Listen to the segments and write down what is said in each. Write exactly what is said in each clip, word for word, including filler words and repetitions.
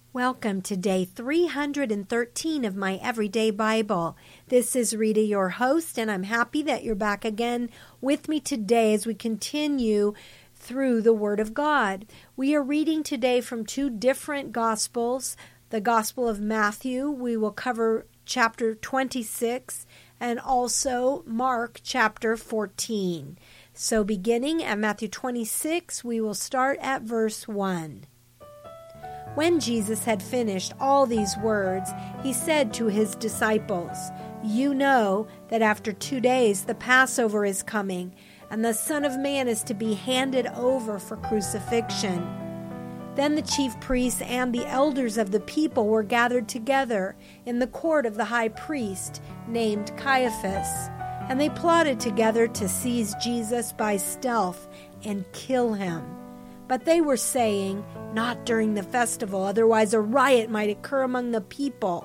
Welcome to day three hundred thirteen of my Everyday Bible. This is Rita, your host, and I'm happy that you're back again with me today as we continue through the Word of God. We are reading today from two different Gospels. The Gospel of Matthew, we will cover chapter twenty-six, and also Mark chapter fourteen. So beginning at Matthew twenty-six, we will start at verse one. When Jesus had finished all these words, he said to his disciples, "You know that after two days the Passover is coming, and the Son of Man is to be handed over for crucifixion." Then the chief priests and the elders of the people were gathered together in the court of the high priest named Caiaphas, and they plotted together to seize Jesus by stealth and kill him. But they were saying, "Not during the festival, otherwise a riot might occur among the people."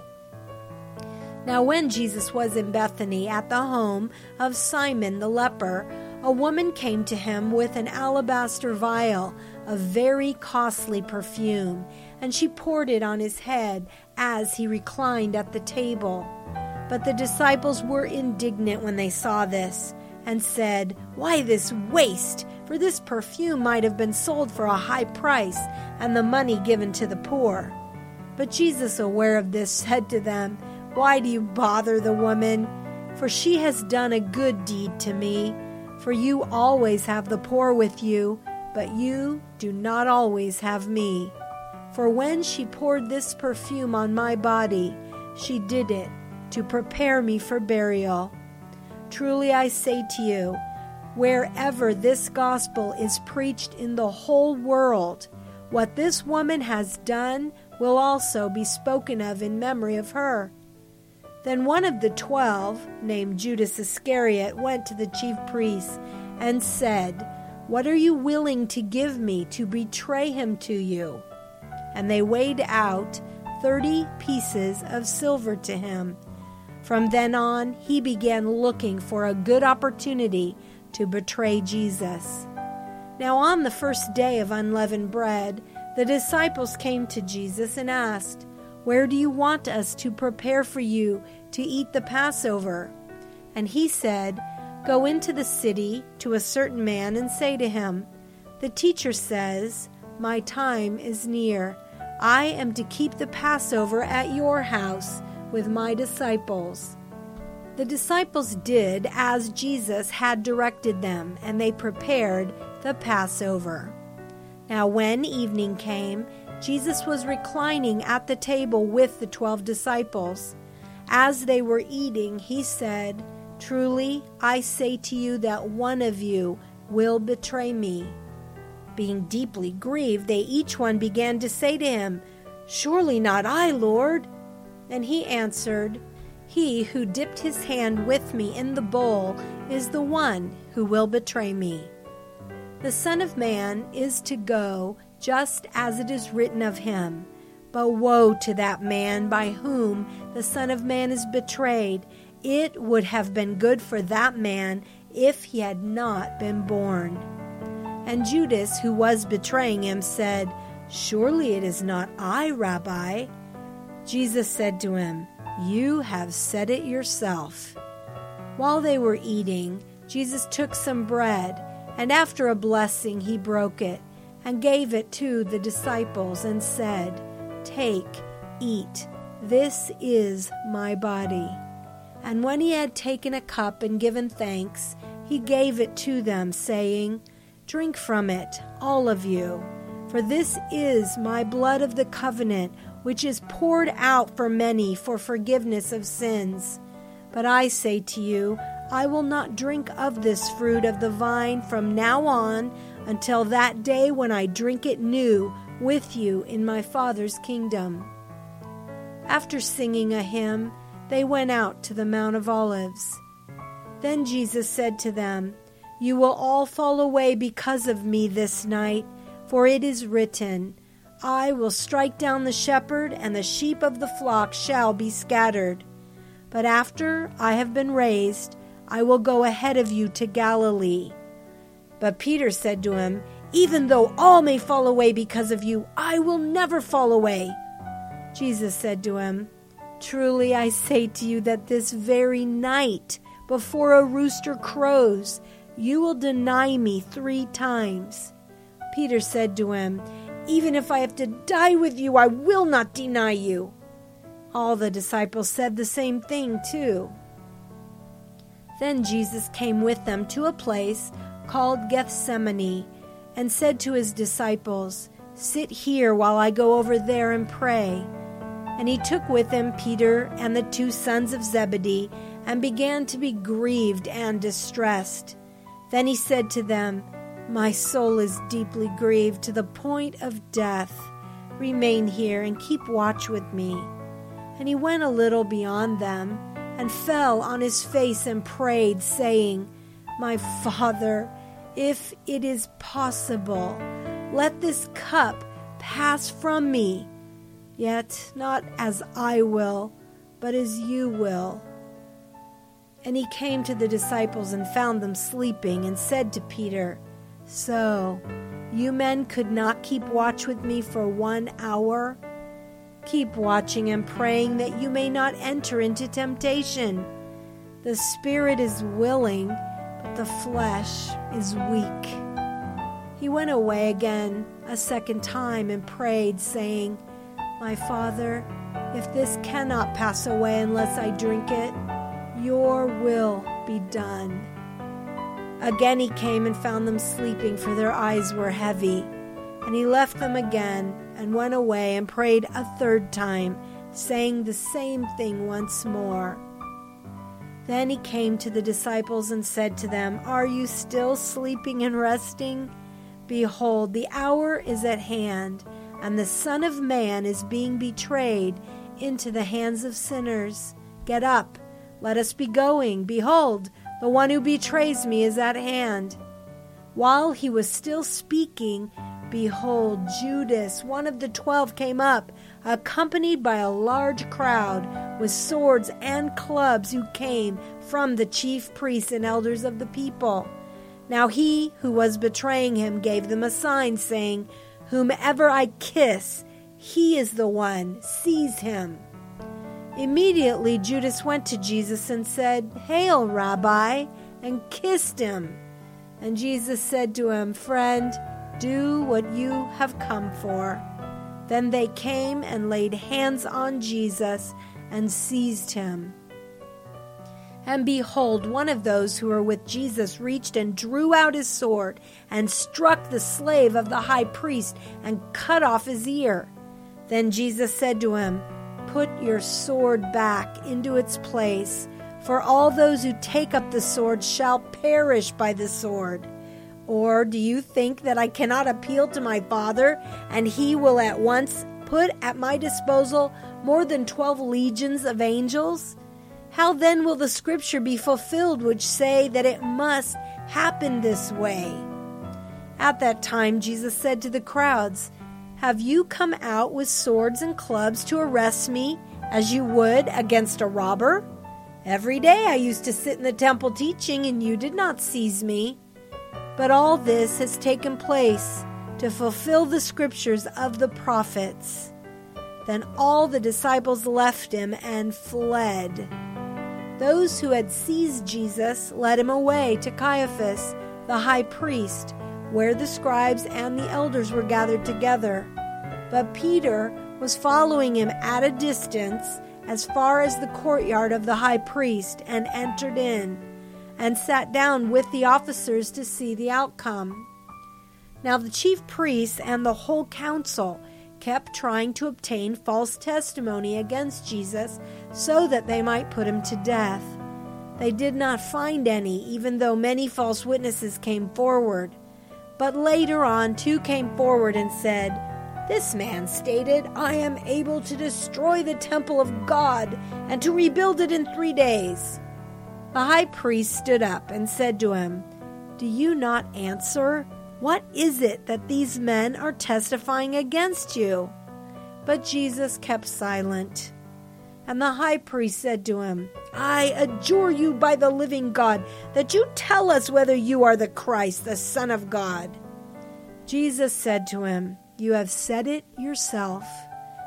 Now when Jesus was in Bethany at the home of Simon the leper, a woman came to him with an alabaster vial of very costly perfume, and she poured it on his head as he reclined at the table. But the disciples were indignant when they saw this, and said, "Why this waste? For this perfume might have been sold for a high price, and the money given to the poor." But Jesus, aware of this, said to them, "Why do you bother the woman? For she has done a good deed to me. For you always have the poor with you, but you do not always have me. For when she poured this perfume on my body, she did it to prepare me for burial. Truly I say to you, wherever this gospel is preached in the whole world, what this woman has done will also be spoken of in memory of her." Then one of the twelve, named Judas Iscariot, went to the chief priests and said, "What are you willing to give me to betray him to you?" And they weighed out thirty pieces of silver to him. From then on, he began looking for a good opportunity to betray Jesus. Now on the first day of unleavened bread, the disciples came to Jesus and asked, "Where do you want us to prepare for you to eat the Passover?" And he said, "Go into the city to a certain man and say to him, 'The teacher says, my time is near. I am to keep the Passover at your house with my disciples.'" The disciples did as Jesus had directed them, and they prepared the Passover. Now when evening came, Jesus was reclining at the table with the twelve disciples. As they were eating, he said, "Truly, I say to you that one of you will betray me." Being deeply grieved, they each one began to say to him, "Surely not I, Lord." And he answered, "He who dipped his hand with me in the bowl is the one who will betray me. The Son of Man is to go just as it is written of him. But woe to that man by whom the Son of Man is betrayed. It would have been good for that man if he had not been born." And Judas, who was betraying him, said, "Surely it is not I, Rabbi." Jesus said to him, "You have said it yourself." While they were eating, Jesus took some bread, and after a blessing he broke it, and gave it to the disciples, and said, "Take, eat, this is my body." And when he had taken a cup and given thanks, he gave it to them, saying, "Drink from it, all of you, for this is my blood of the covenant, which is poured out for many for forgiveness of sins. But I say to you, I will not drink of this fruit of the vine from now on until that day when I drink it new with you in my Father's kingdom." After singing a hymn, they went out to the Mount of Olives. Then Jesus said to them, "You will all fall away because of me this night, for it is written, I will strike down the shepherd, and the sheep of the flock shall be scattered. But after I have been raised, I will go ahead of you to Galilee." But Peter said to him, "Even though all may fall away because of you, I will never fall away." Jesus said to him, "Truly I say to you that this very night, before a rooster crows, you will deny me three times." Peter said to him, "Even if I have to die with you, I will not deny you." All the disciples said the same thing too. Then Jesus came with them to a place called Gethsemane and said to his disciples, "Sit here while I go over there and pray." And he took with him Peter and the two sons of Zebedee and began to be grieved and distressed. Then he said to them, "My soul is deeply grieved to the point of death. Remain here and keep watch with me." And he went a little beyond them and fell on his face and prayed, saying, "My Father, if it is possible, let this cup pass from me. Yet not as I will, but as you will." And he came to the disciples and found them sleeping, and said to Peter, "So, you men could not keep watch with me for one hour? Keep watching and praying that you may not enter into temptation. The spirit is willing, but the flesh is weak." He went away again a second time and prayed, saying, "My Father, if this cannot pass away unless I drink it, your will be done." Again he came and found them sleeping, for their eyes were heavy. And he left them again and went away and prayed a third time, saying the same thing once more. Then he came to the disciples and said to them, "Are you still sleeping and resting? Behold, the hour is at hand, and the Son of Man is being betrayed into the hands of sinners. Get up, let us be going. Behold, the one who betrays me is at hand." While he was still speaking, behold, Judas, one of the twelve, came up, accompanied by a large crowd with swords and clubs, who came from the chief priests and elders of the people. Now he who was betraying him gave them a sign, saying, "Whomever I kiss, he is the one. Seize him." Immediately Judas went to Jesus and said, "Hail, Rabbi," and kissed him. And Jesus said to him, "Friend, do what you have come for." Then they came and laid hands on Jesus and seized him. And behold, one of those who were with Jesus reached and drew out his sword and struck the slave of the high priest and cut off his ear. Then Jesus said to him, "Put your sword back into its place, for all those who take up the sword shall perish by the sword. Or do you think that I cannot appeal to my Father, and he will at once put at my disposal more than twelve legions of angels? How then will the scripture be fulfilled which say that it must happen this way?" At that time Jesus said to the crowds, "Have you come out with swords and clubs to arrest me, as you would against a robber? Every day I used to sit in the temple teaching, and you did not seize me. But all this has taken place to fulfill the scriptures of the prophets." Then all the disciples left him and fled. Those who had seized Jesus led him away to Caiaphas, the high priest, where the scribes and the elders were gathered together. But Peter was following him at a distance as far as the courtyard of the high priest, and entered in, and sat down with the officers to see the outcome. Now the chief priests and the whole council kept trying to obtain false testimony against Jesus so that they might put him to death. They did not find any, even though many false witnesses came forward. But later on, two came forward and said, "This man stated, 'I am able to destroy the temple of God and to rebuild it in three days.'" The high priest stood up and said to him, "Do you not answer? What is it that these men are testifying against you?" But Jesus kept silent. And the high priest said to him, "I adjure you by the living God that you tell us whether you are the Christ, the Son of God." Jesus said to him, "You have said it yourself.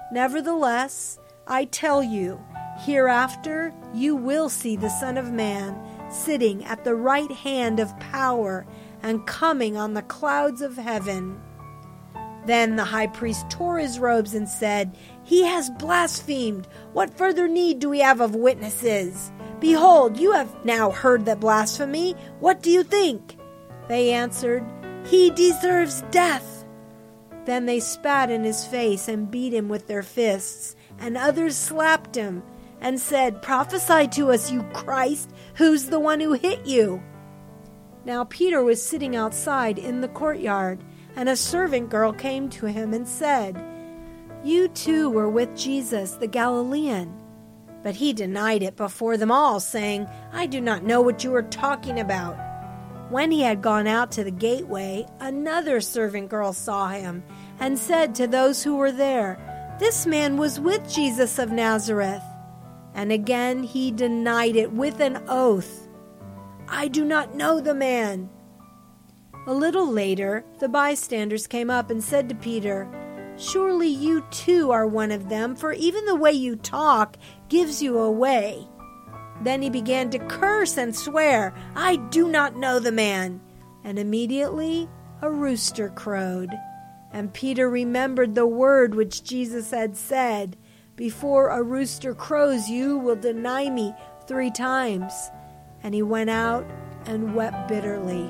Nevertheless, I tell you, hereafter you will see the Son of Man sitting at the right hand of power and coming on the clouds of heaven." Then the high priest tore his robes and said, "He has blasphemed. What further need do we have of witnesses? Behold, you have now heard that blasphemy. What do you think?" They answered, "He deserves death." Then they spat in his face and beat him with their fists, and others slapped him and said, "Prophesy to us, you Christ. Who's the one who hit you?" Now Peter was sitting outside in the courtyard, and a servant girl came to him and said, "You too were with Jesus the Galilean." But he denied it before them all, saying, "I do not know what you are talking about." When he had gone out to the gateway, another servant girl saw him and said to those who were there, "This man was with Jesus of Nazareth." And again he denied it with an oath, "I do not know the man." A little later, the bystanders came up and said to Peter, "Surely you too are one of them, for even the way you talk gives you away." Then he began to curse and swear, "I do not know the man." And immediately a rooster crowed. And Peter remembered the word which Jesus had said, "Before a rooster crows, you will deny me three times." And he went out and wept bitterly.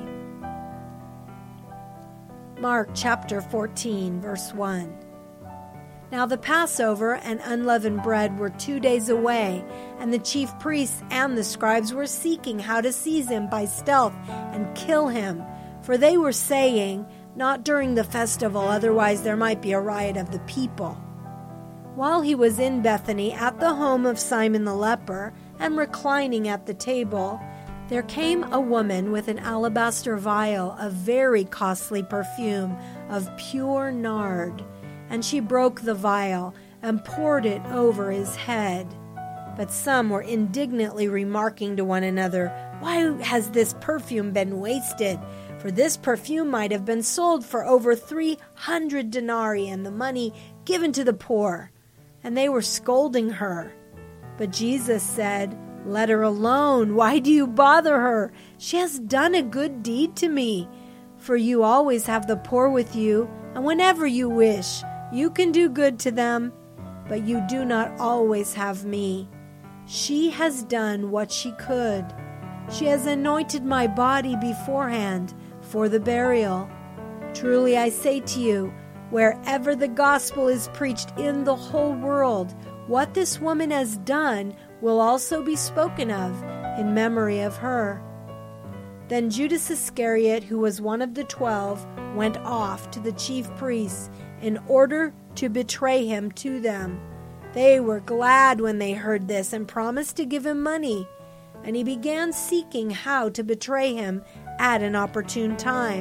Mark chapter fourteen, verse one. Now the Passover and unleavened bread were two days away, and the chief priests and the scribes were seeking how to seize him by stealth and kill him, for they were saying, "Not during the festival, otherwise there might be a riot of the people." While he was in Bethany at the home of Simon the leper and reclining at the table, there came a woman with an alabaster vial of very costly perfume of pure nard, and she broke the vial and poured it over his head. But some were indignantly remarking to one another, "Why has this perfume been wasted? For this perfume might have been sold for over three hundred denarii and the money given to the poor." And they were scolding her. But Jesus said, "Let her alone. Why do you bother her? She has done a good deed to me. For you always have the poor with you, and whenever you wish, you can do good to them, but you do not always have me. She has done what she could. She has anointed my body beforehand for the burial. Truly I say to you, wherever the gospel is preached in the whole world, what this woman has done will also be spoken of in memory of her." Then Judas Iscariot, who was one of the twelve, went off to the chief priests in order to betray him to them. They were glad when they heard this and promised to give him money. And he began seeking how to betray him at an opportune time.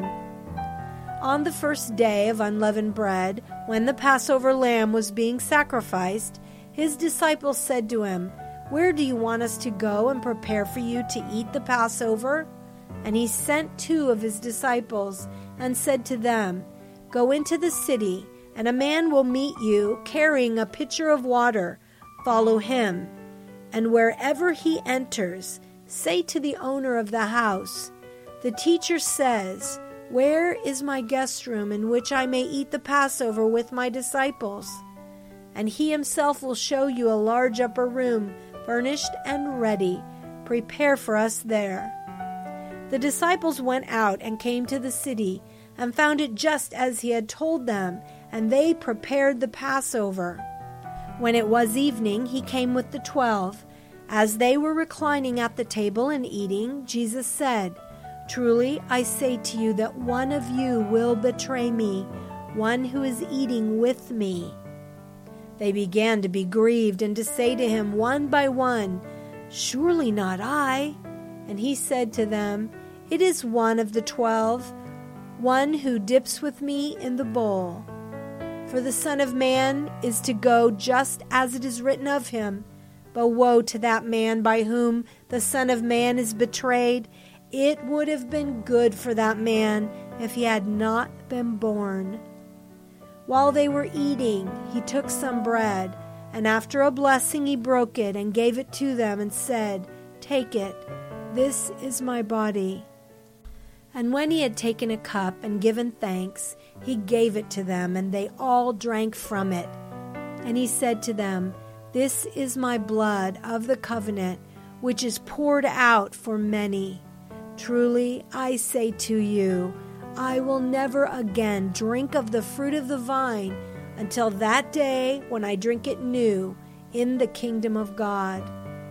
On the first day of unleavened bread, when the Passover lamb was being sacrificed, his disciples said to him, "Where do you want us to go and prepare for you to eat the Passover?" And he sent two of his disciples and said to them, "Go into the city, and a man will meet you carrying a pitcher of water. Follow him. And wherever he enters, say to the owner of the house, 'The teacher says, where is my guest room in which I may eat the Passover with my disciples?' And he himself will show you a large upper room, furnished and ready. Prepare for us there." The disciples went out and came to the city and found it just as he had told them, and they prepared the Passover. When it was evening, he came with the twelve. As they were reclining at the table and eating, Jesus said, "Truly I say to you that one of you will betray me, one who is eating with me." They began to be grieved and to say to him one by one, "Surely not I." And he said to them, "It is one of the twelve, one who dips with me in the bowl. For the Son of Man is to go just as it is written of him. But woe to that man by whom the Son of Man is betrayed. It would have been good for that man if he had not been born." While they were eating, he took some bread, and after a blessing he broke it and gave it to them and said, "Take it, this is my body." And when he had taken a cup and given thanks, he gave it to them, and they all drank from it. And he said to them, "This is my blood of the covenant, which is poured out for many. Truly I say to you, I will never again drink of the fruit of the vine until that day when I drink it new in the kingdom of God."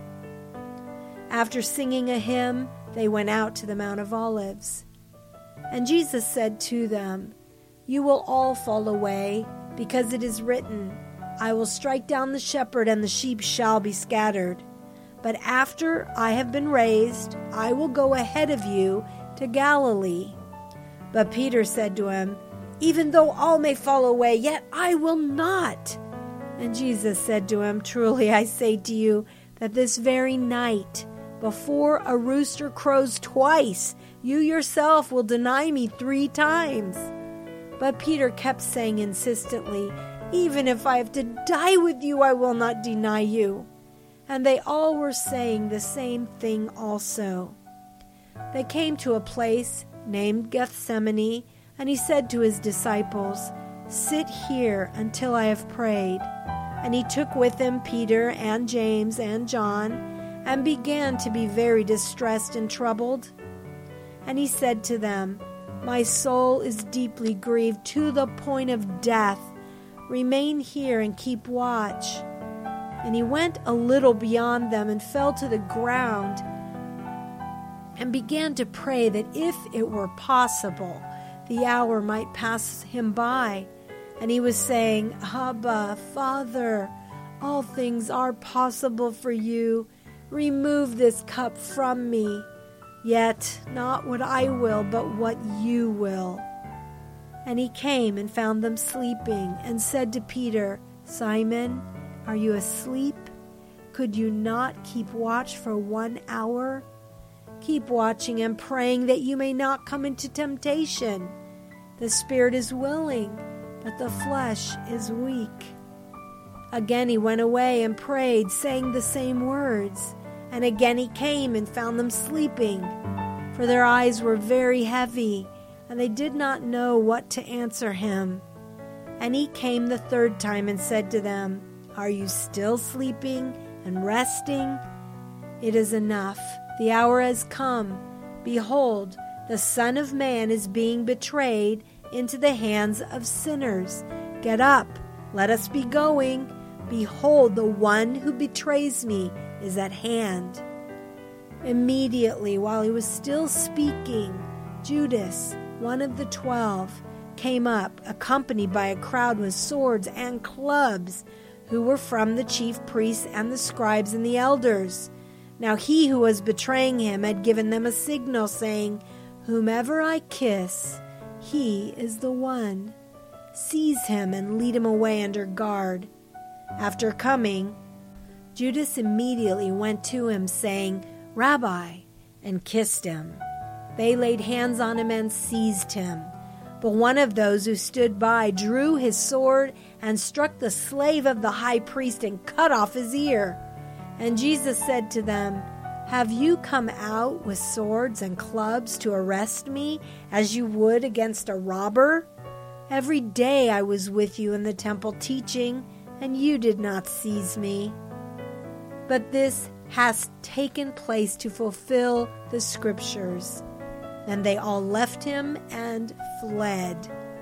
After singing a hymn, they went out to the Mount of Olives. And Jesus said to them, "You will all fall away, because it is written, I will strike down the shepherd, and the sheep shall be scattered. But after I have been raised, I will go ahead of you to Galilee." But Peter said to him, "Even though all may fall away, yet I will not." And Jesus said to him, "Truly I say to you, that this very night, before a rooster crows twice, you yourself will deny me three times." But Peter kept saying insistently, "Even if I have to die with you, I will not deny you." And they all were saying the same thing also. They came to a place named Gethsemane, and he said to his disciples, "Sit here until I have prayed." And he took with him Peter and James and John, and began to be very distressed and troubled. And he said to them, "My soul is deeply grieved to the point of death. Remain here and keep watch." And he went a little beyond them and fell to the ground and began to pray that if it were possible, the hour might pass him by. And he was saying, "Abba, Father, all things are possible for you. Remove this cup from me. Yet not what I will, but what you will." And he came and found them sleeping, and said to Peter, "Simon, are you asleep? Could you not keep watch for one hour? Keep watching and praying that you may not come into temptation. The spirit is willing, but the flesh is weak." Again he went away and prayed, saying the same words. And again he came and found them sleeping, for their eyes were very heavy, and they did not know what to answer him. And he came the third time and said to them, "Are you still sleeping and resting? It is enough. The hour has come. Behold, the Son of Man is being betrayed into the hands of sinners. Get up, let us be going. Behold, the one who betrays me is at hand." Immediately, while he was still speaking, Judas, one of the twelve, came up, accompanied by a crowd with swords and clubs, who were from the chief priests and the scribes and the elders. Now he who was betraying him had given them a signal, saying, "Whomever I kiss, he is the one. Seize him and lead him away under guard." After coming, Judas immediately went to him, saying, "Rabbi," and kissed him. They laid hands on him and seized him. But one of those who stood by drew his sword and struck the slave of the high priest and cut off his ear. And Jesus said to them, "Have you come out with swords and clubs to arrest me, as you would against a robber? Every day I was with you in the temple teaching, and you did not seize me. But this has taken place to fulfill the Scriptures." Then they all left him and fled.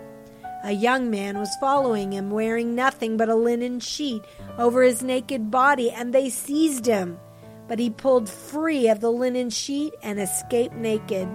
A young man was following him, wearing nothing but a linen sheet over his naked body, and they seized him. But he pulled free of the linen sheet and escaped naked.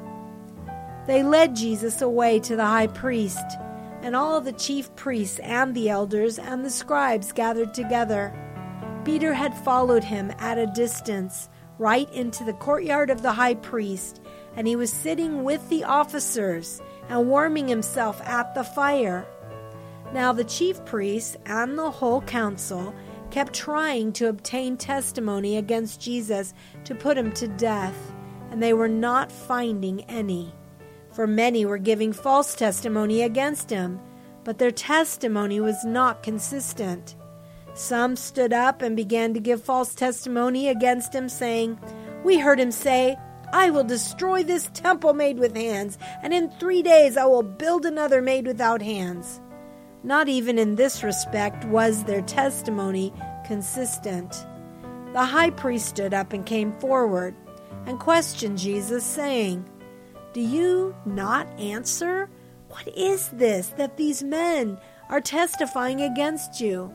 They led Jesus away to the high priest, and all the chief priests and the elders and the scribes gathered together. Peter had followed him at a distance, right into the courtyard of the high priest, and he was sitting with the officers and warming himself at the fire. Now the chief priests and the whole council kept trying to obtain testimony against Jesus to put him to death, and they were not finding any. For many were giving false testimony against him, but their testimony was not consistent. Some stood up and began to give false testimony against him, saying, "We heard him say, 'I will destroy this temple made with hands, and in three days I will build another made without hands.' Not even in this respect was their testimony consistent. The high priest stood up and came forward and questioned Jesus, saying, 'Do you not answer? What is this that these men are testifying against you?'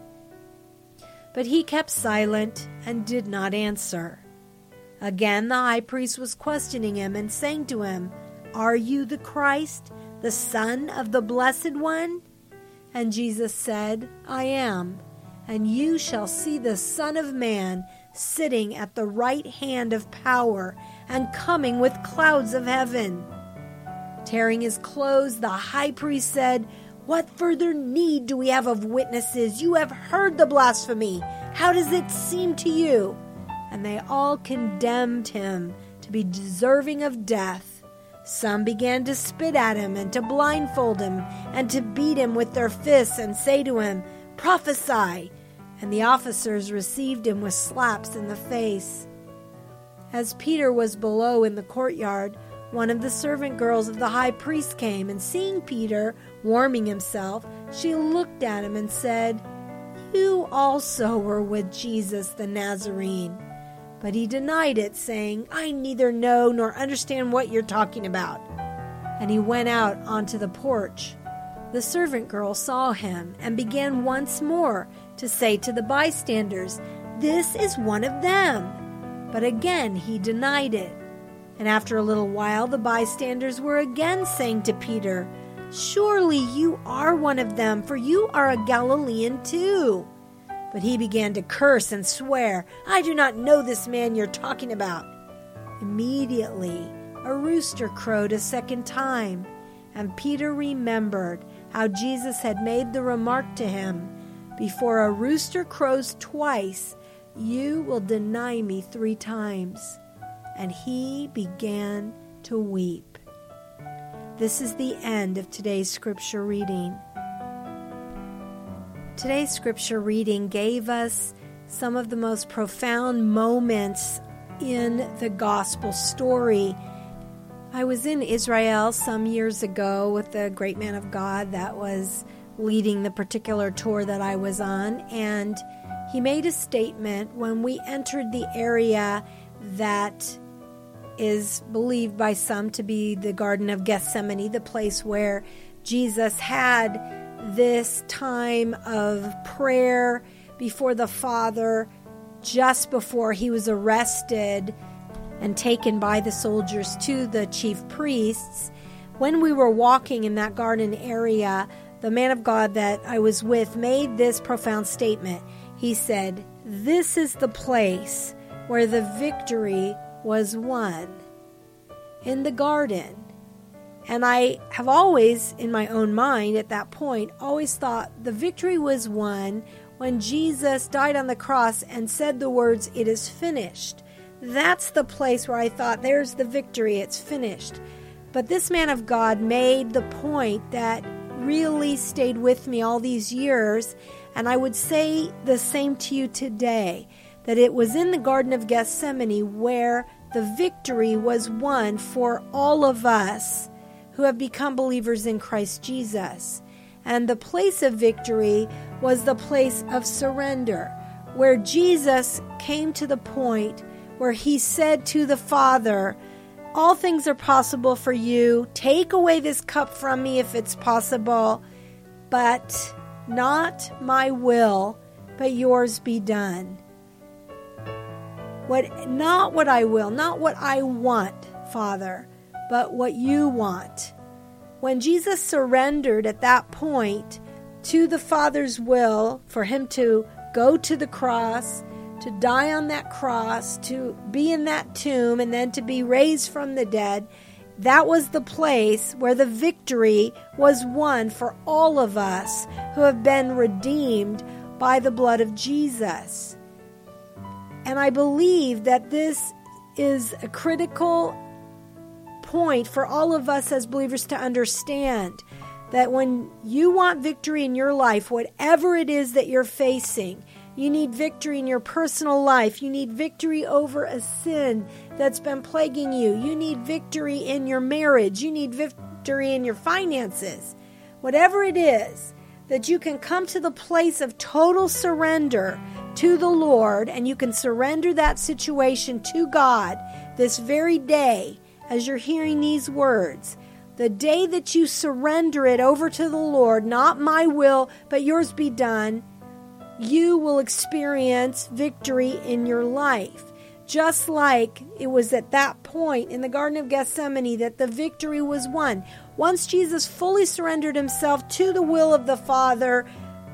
But he kept silent and did not answer. Again the high priest was questioning him and saying to him, 'Are you the Christ, the Son of the Blessed One?' And Jesus said, 'I am, and you shall see the Son of Man sitting at the right hand of power and coming with clouds of heaven.' Tearing his clothes, the high priest said, 'What further need do we have of witnesses? You have heard the blasphemy. How does it seem to you?' And they all condemned him to be deserving of death. Some began to spit at him and to blindfold him and to beat him with their fists and say to him, 'Prophesy!' And the officers received him with slaps in the face. As Peter was below in the courtyard, one of the servant girls of the high priest came, and seeing Peter warming himself, she looked at him and said, 'You also were with Jesus the Nazarene.' But he denied it, saying, 'I neither know nor understand what you're talking about.' And he went out onto the porch. The servant girl saw him and began once more to say to the bystanders, 'This is one of them.' But again he denied it. And after a little while the bystanders were again saying to Peter, 'Surely you are one of them, for you are a Galilean too.' But he began to curse and swear, 'I do not know this man you're talking about.' Immediately a rooster crowed a second time, and Peter remembered how Jesus had made the remark to him, 'Before a rooster crows twice, you will deny me three times.' And he began to weep." This is the end of today's scripture reading. Today's scripture reading gave us some of the most profound moments in the gospel story. I was in Israel some years ago with the great man of God that was leading the particular tour that I was on, and he made a statement when we entered the area that is believed by some to be the Garden of Gethsemane, the place where Jesus had this time of prayer before the Father just before he was arrested and taken by the soldiers to the chief priests. When we were walking in that garden area, the man of God that I was with made this profound statement. He said, "This is the place where the victory was won, in the garden." And I have always, in my own mind at that point, always thought the victory was won when Jesus died on the cross and said the words, "It is finished." That's the place where I thought, there's the victory, it's finished. But this man of God made the point that really stayed with me all these years, and I would say the same to you today, that it was in the Garden of Gethsemane where the victory was won for all of us who have become believers in Christ Jesus. And the place of victory was the place of surrender, where Jesus came to the point where he said to the Father, "All things are possible for you. Take away this cup from me if it's possible, but not my will, but yours be done." What, not what I will, not what I want, Father, but what you want. When Jesus surrendered at that point to the Father's will for him to go to the cross, to die on that cross, to be in that tomb, and then to be raised from the dead, that was the place where the victory was won for all of us who have been redeemed by the blood of Jesus. And I believe that this is a critical point for all of us as believers to understand, that when you want victory in your life, whatever it is that you're facing, you need victory in your personal life. You need victory over a sin that's been plaguing you. You need victory in your marriage. You need victory in your finances. Whatever it is, that you can come to the place of total surrender to the Lord, and you can surrender that situation to God this very day as you're hearing these words. The day that you surrender it over to the Lord, not my will, but yours be done, you will experience victory in your life. Just like it was at that point in the Garden of Gethsemane that the victory was won. Once Jesus fully surrendered himself to the will of the Father,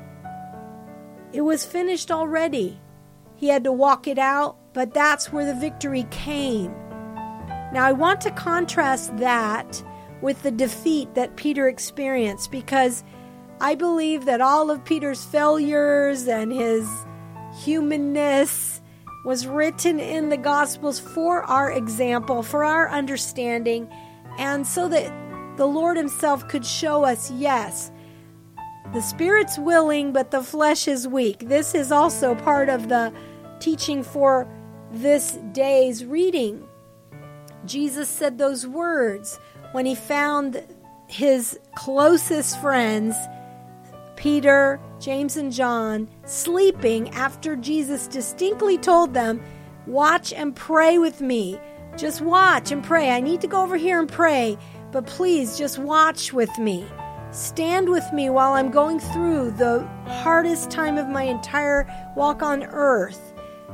it was finished already. He had to walk it out, but that's where the victory came. Now I want to contrast that with the defeat that Peter experienced, because I believe that all of Peter's failures and his humanness was written in the Gospels for our example, for our understanding, and so that the Lord himself could show us, yes, the Spirit's willing, but the flesh is weak. This is also part of the teaching for this day's reading. Jesus said those words when he found his closest friends, Peter, James, and John, sleeping after Jesus distinctly told them, watch and pray with me. Just watch and pray. I need to go over here and pray, but please just watch with me. Stand with me while I'm going through the hardest time of my entire walk on earth.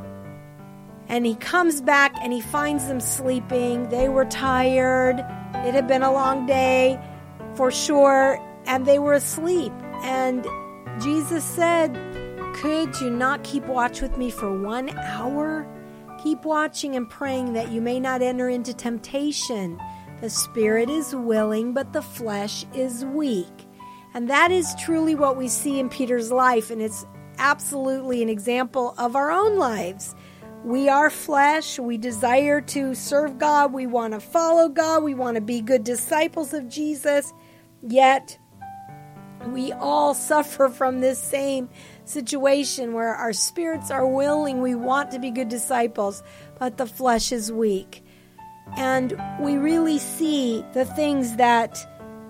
And he comes back and he finds them sleeping. They were tired. It had been a long day for sure, and they were asleep. And Jesus said, could you not keep watch with me for one hour? Keep watching and praying that you may not enter into temptation. The spirit is willing, but the flesh is weak. And that is truly what we see in Peter's life, and it's absolutely an example of our own lives. We are flesh. We desire to serve God. We want to follow God. We want to be good disciples of Jesus. Yet, we all suffer from this same situation where our spirits are willing. We want to be good disciples, but the flesh is weak. And we really see the things that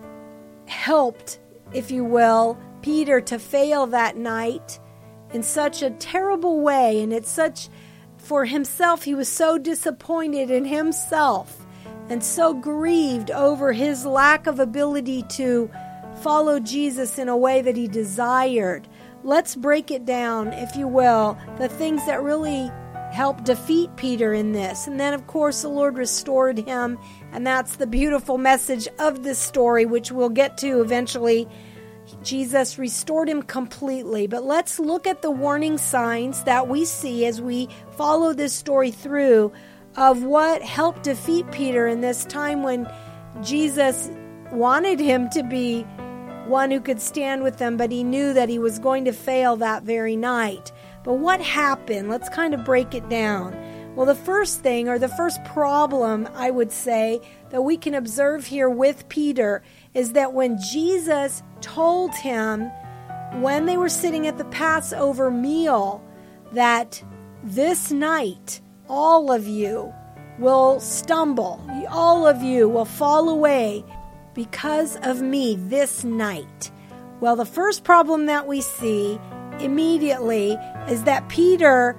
helped, if you will, Peter to fail that night in such a terrible way. And it's such, for himself, he was so disappointed in himself and so grieved over his lack of ability to follow Jesus in a way that he desired. Let's break it down, if you will, the things that really helped defeat Peter in this. And then, of course, the Lord restored him, and that's the beautiful message of this story, which we'll get to eventually. Jesus restored him completely. But let's look at the warning signs that we see as we follow this story through of what helped defeat Peter in this time when Jesus wanted him to be one who could stand with them, but he knew that he was going to fail that very night. But what happened? Let's kind of break it down. Well, the first thing, or the first problem, I would say, that we can observe here with Peter is that when Jesus told him, when they were sitting at the Passover meal, that this night all of you will stumble, all of you will fall away because of me this night. Well, the first problem that we see immediately is that Peter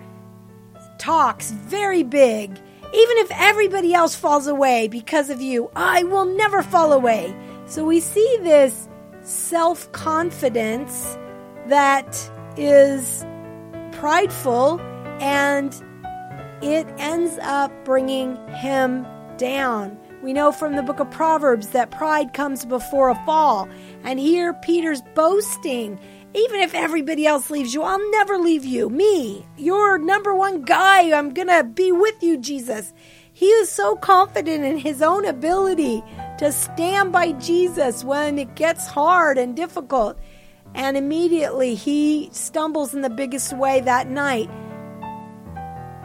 talks very big. Even if everybody else falls away because of you, I will never fall away. So we see this self-confidence that is prideful, and it ends up bringing him down. We know from the book of Proverbs that pride comes before a fall. And here Peter's boasting, even if everybody else leaves you, I'll never leave you. Me, your number one guy, I'm going to be with you, Jesus. He is so confident in his own ability to stand by Jesus when it gets hard and difficult. And immediately he stumbles in the biggest way that night.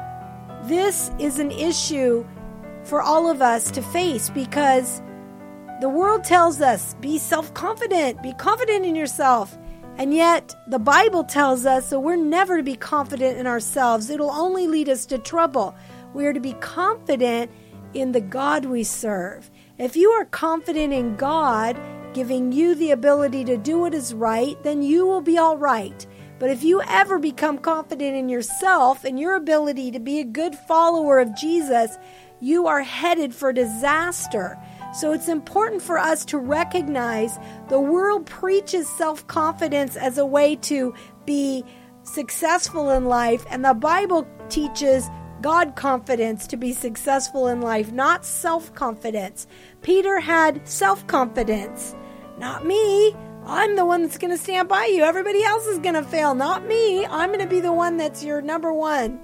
This is an issue for all of us to face, because The world tells us, be self-confident, be confident in yourself. And yet, the Bible tells us that we're never to be confident in ourselves. It'll only lead us to trouble. We are to be confident in the God we serve. If you are confident in God, giving you the ability to do what is right, then you will be all right. But if you ever become confident in yourself and your ability to be a good follower of Jesus, you are headed for disaster. So it's important for us to recognize the world preaches self-confidence as a way to be successful in life, and the Bible teaches God confidence to be successful in life, not self-confidence. Peter had self-confidence. Not me. I'm the one that's going to stand by you. Everybody else is going to fail, not me. I'm going to be the one that's your number one.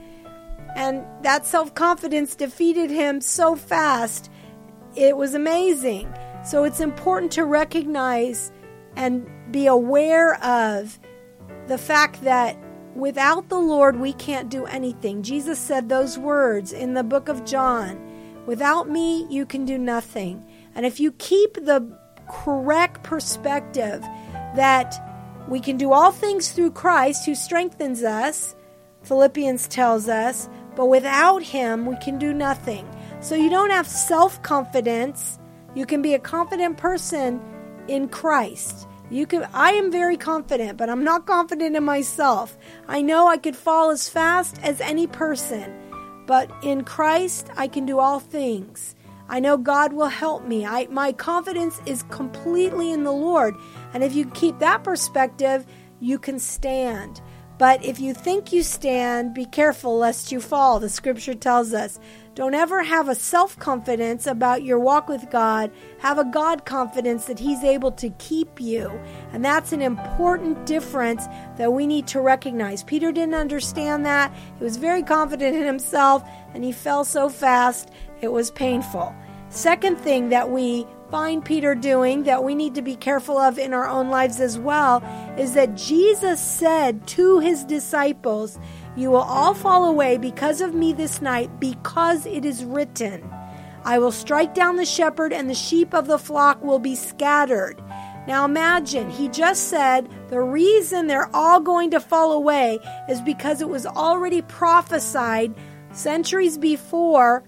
And that self-confidence defeated him so fast. It was amazing. So it's important to recognize and be aware of the fact that without the Lord, we can't do anything. Jesus said those words in the book of John. Without me, you can do nothing. And if you keep the correct perspective that we can do all things through Christ who strengthens us, Philippians tells us, but without him, we can do nothing. So you don't have self-confidence. You can be a confident person in Christ. You can. I am very confident, but I'm not confident in myself. I know I could fall as fast as any person, but in Christ, I can do all things. I know God will help me. I, my confidence is completely in the Lord. And if you keep that perspective, you can stand. But if you think you stand, be careful lest you fall. The scripture tells us, don't ever have a self-confidence about your walk with God. Have a God confidence that he's able to keep you. And that's an important difference that we need to recognize. Peter didn't understand that. He was very confident in himself, and he fell so fast, it was painful. Second thing that we find Peter doing that we need to be careful of in our own lives as well is that Jesus said to his disciples, you will all fall away because of me this night, because it is written, I will strike down the shepherd and the sheep of the flock will be scattered. Now imagine, he just said the reason they're all going to fall away is because it was already prophesied centuries before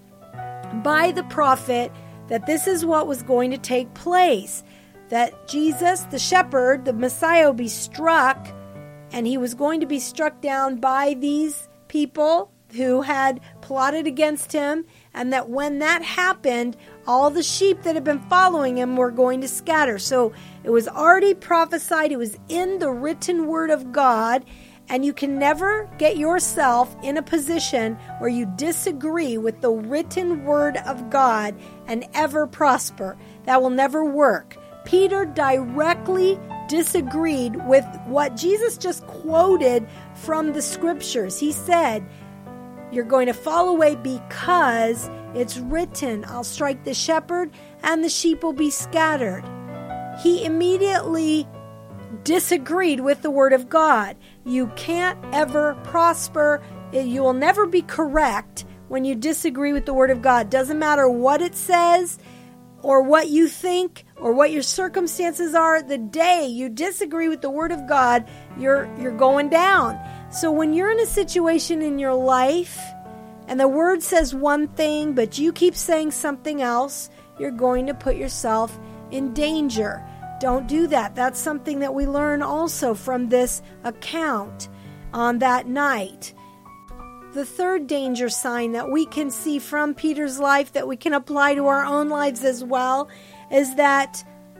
by the prophet that this is what was going to take place. That Jesus, the shepherd, the Messiah, would be struck, and he was going to be struck down by these people who had plotted against him, and that when that happened, all the sheep that had been following him were going to scatter. So it was already prophesied, it was in the written word of God, and you can never get yourself in a position where you disagree with the written word of God and ever prosper. That will never work. Peter directly disagreed with what Jesus just quoted from the scriptures. He said, you're going to fall away because it's written, I'll strike the shepherd and the sheep will be scattered. He immediately disagreed with the word of God. You can't ever prosper. You will never be correct when you disagree with the word of God. Doesn't matter what it says or what you think or what your circumstances are. The day you disagree with the word of God, you're you're going down. So when you're in a situation in your life and the word says one thing, but you keep saying something else, you're going to put yourself in danger. Don't do that. That's something that we learn also from this account on that night. The third danger sign that we can see from Peter's life that we can apply to our own lives as well is that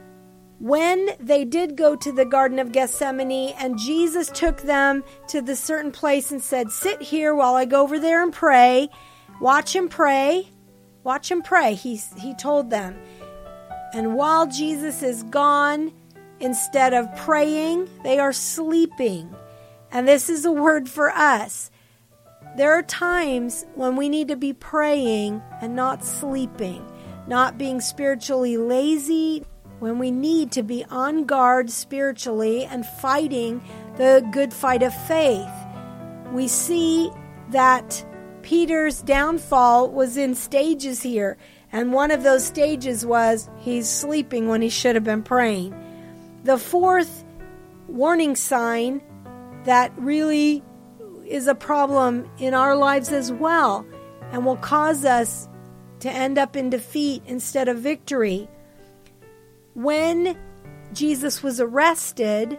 when they did go to the Garden of Gethsemane and Jesus took them to the certain place and said, sit here while I go over there and pray. Watch him pray. Watch him pray. He, he told them. And while Jesus is gone, instead of praying, they are sleeping. And this is a word for us. There are times when we need to be praying and not sleeping, not being spiritually lazy, when we need to be on guard spiritually and fighting the good fight of faith. We see that Peter's downfall was in stages here. And one of those stages was he's sleeping when he should have been praying. The fourth warning sign that really is a problem in our lives as well and will cause us to end up in defeat instead of victory. When Jesus was arrested,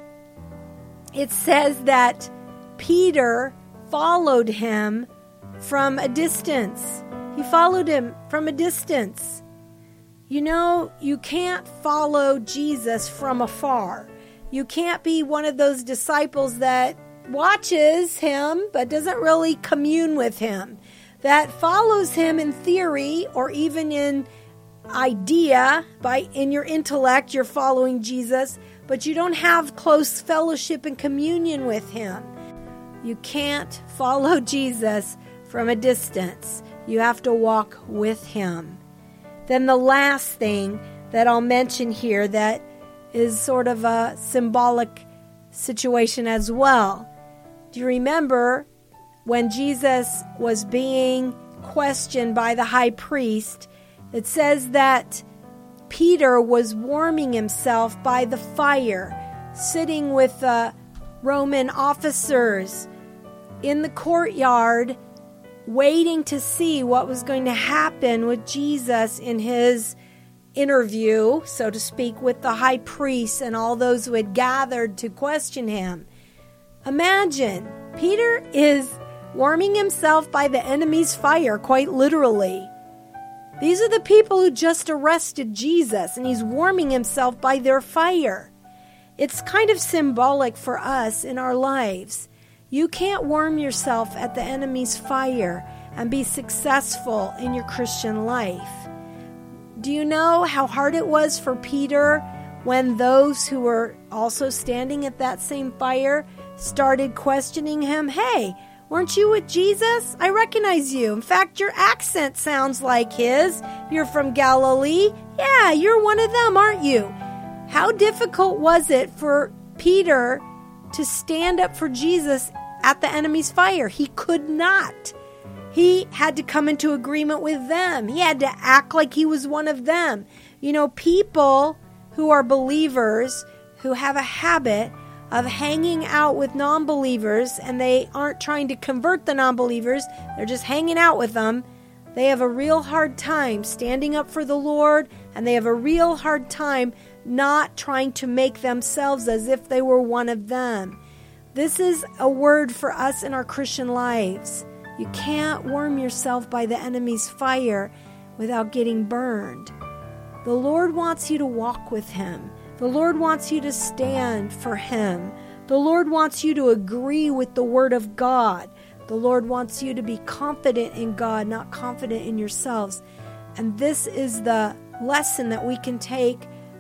it says that Peter followed him from a distance. He followed him from a distance. You know, you can't follow Jesus from afar. You can't be one of those disciples that watches him but doesn't really commune with him, that follows him in theory or even in idea, by in your intellect you're following Jesus, but you don't have close fellowship and communion with him. You can't follow Jesus from a distance. You have to walk with him. Then the last thing that I'll mention here that is sort of a symbolic situation as well. Do you remember when Jesus was being questioned by the high priest? It says that Peter was warming himself by the fire, sitting with the Roman officers in the courtyard, waiting to see what was going to happen with Jesus in his interview, so to speak, with the high priest and all those who had gathered to question him. Imagine, Peter is warming himself by the enemy's fire, quite literally. These are the people who just arrested Jesus, and he's warming himself by their fire. It's kind of symbolic for us in our lives. You can't warm yourself at the enemy's fire and be successful in your Christian life. Do you know how hard it was for Peter when those who were also standing at that same fire started questioning him? Hey, weren't you with Jesus? I recognize you. In fact, your accent sounds like his. You're from Galilee. Yeah, you're one of them, aren't you? How difficult was it for Peter to stand up for Jesus at the enemy's fire? He could not. He had to come into agreement with them. He had to act like he was one of them. You know, people who are believers who have a habit of hanging out with non-believers, and they aren't trying to convert the non-believers, they're just hanging out with them, they have a real hard time standing up for the Lord, and they have a real hard time not trying to make themselves as if they were one of them. This is a word for us in our Christian lives. You can't warm yourself by the enemy's fire without getting burned. The Lord wants you to walk with him. The Lord wants you to stand for him. The Lord wants you to agree with the word of God. The Lord wants you to be confident in God, not confident in yourselves. And this is the lesson that we can take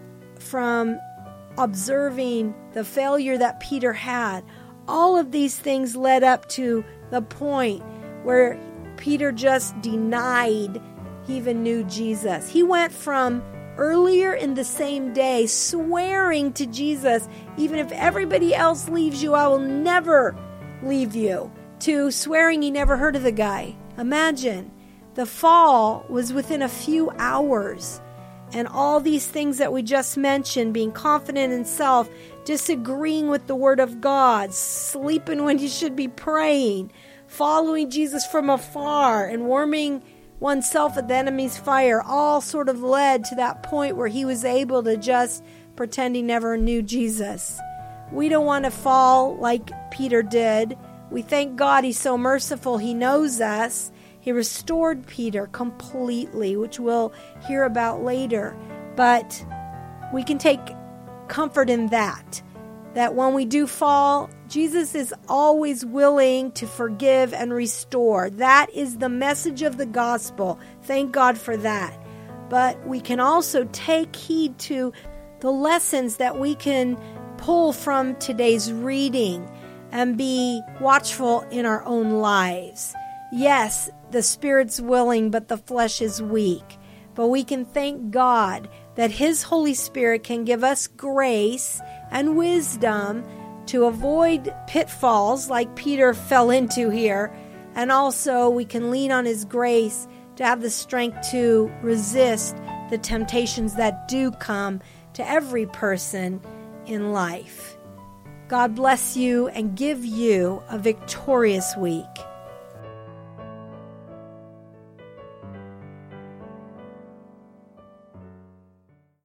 from observing the failure that Peter had. All of these things led up to the point where Peter just denied he even knew Jesus. He went from earlier in the same day swearing to Jesus, even if everybody else leaves you, I will never leave you, to swearing he never heard of the guy. Imagine, the fall was within a few hours. And all these things that we just mentioned, being confident in self, disagreeing with the word of God, sleeping when you should be praying, following Jesus from afar, and warming oneself at the enemy's fire, all sort of led to that point where he was able to just pretend he never knew Jesus. We don't want to fall like Peter did. We thank God he's so merciful. He knows us. He restored Peter completely, which we'll hear about later. But we can take comfort in that, that when we do fall, Jesus is always willing to forgive and restore. That is the message of the gospel. Thank God for that. But we can also take heed to the lessons that we can pull from today's reading and be watchful in our own lives. Yes, the spirit's willing, but the flesh is weak. But we can thank God that his Holy Spirit can give us grace and wisdom to avoid pitfalls like Peter fell into here. And also we can lean on his grace to have the strength to resist the temptations that do come to every person in life. God bless you and give you a victorious week.